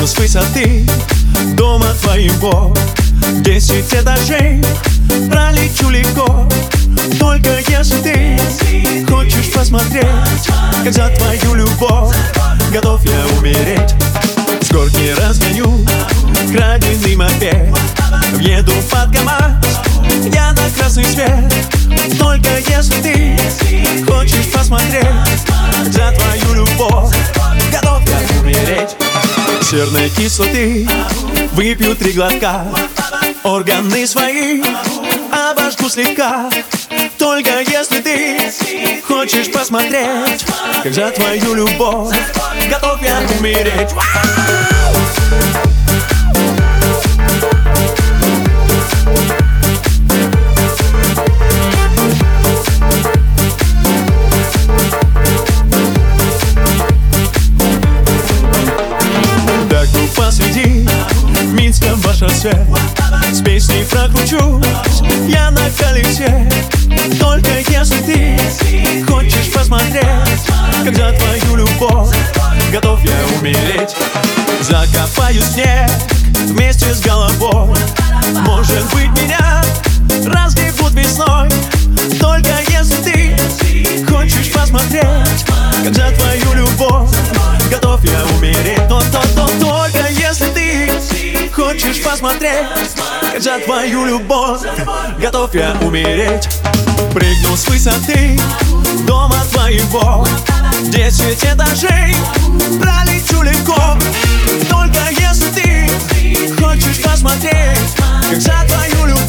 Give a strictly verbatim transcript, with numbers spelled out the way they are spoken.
Прыгну с высоты дома твоего, десять этажей, пролечу легко. Только если ты хочешь посмотреть, как за твою любовь готов я умереть. С горки разгоню краденый мопед, въеду под КамАЗ я на красный свет. Только если ты хочешь посмотреть, как за твою любовь готов я умереть. Серной кислоты выпью три глотка, органы свои обожгу слегка. Только если ты хочешь посмотреть, как за твою любовь готов я умереть. Так бы посреди Минского шоссе с песней прокручусь я на колесе. Только если ты хочешь посмотреть, как за твою любовь готов я умереть. Закопаю снег вместе с головой, может быть меня разгребут весной. Только если ты хочешь посмотреть, как за твою любовь готов я умереть. То, то, то, только если ты хочешь посмотреть, как за твою любовь готов я умереть. Прыгну с высоты дома твоего, десять этажей, пролечу легко. Только если ты хочешь посмотреть, как за твою любовь